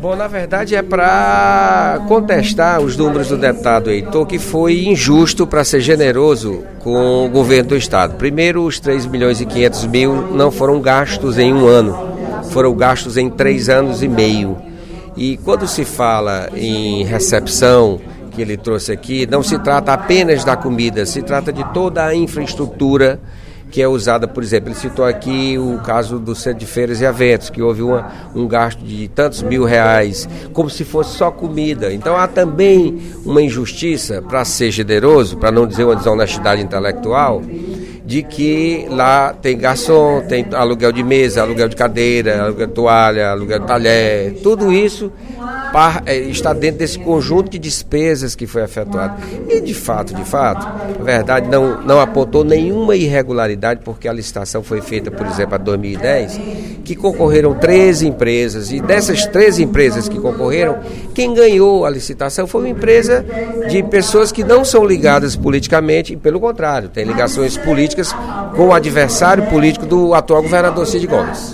Bom, na verdade é para contestar os números do deputado Heitor, que foi injusto para ser generoso com o governo do Estado. Primeiro, os 3 milhões e 500 mil não foram gastos em um ano, foram gastos em 3 anos e meio. E quando se fala em recepção, que ele trouxe aqui, não se trata apenas da comida, se trata de toda a infraestrutura que é usada. Por exemplo, ele citou aqui o caso do Centro de Feiras e Eventos, que houve um gasto de tantos R$1.000, como se fosse só comida. Então há também uma injustiça, para ser generoso, para não dizer uma desonestidade intelectual, de que lá tem garçom, tem aluguel de mesa, aluguel de cadeira, aluguel de toalha, aluguel de talher, tudo isso está dentro desse conjunto de despesas que foi efetuado. E de fato, a verdade não apontou nenhuma irregularidade, porque a licitação foi feita, por exemplo, em 2010, que concorreram 13 empresas, e dessas 13 empresas que concorreram, quem ganhou a licitação foi uma empresa de pessoas que não são ligadas politicamente, e pelo contrário, tem ligações políticas com o adversário político do atual governador Cid Gomes.